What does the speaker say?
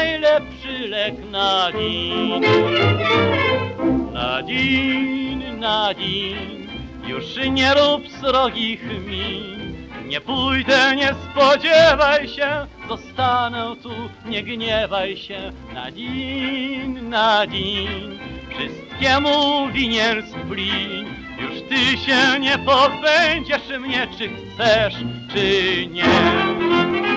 najlepszy lek na dzień. Nadine, już nie rób srogich min. Nie pójdę, nie spodziewaj się, zostanę tu, nie gniewaj się. Nadine, wszystkiemu winien splin. Już ty się nie pozbędziesz mnie, czy chcesz, czy nie.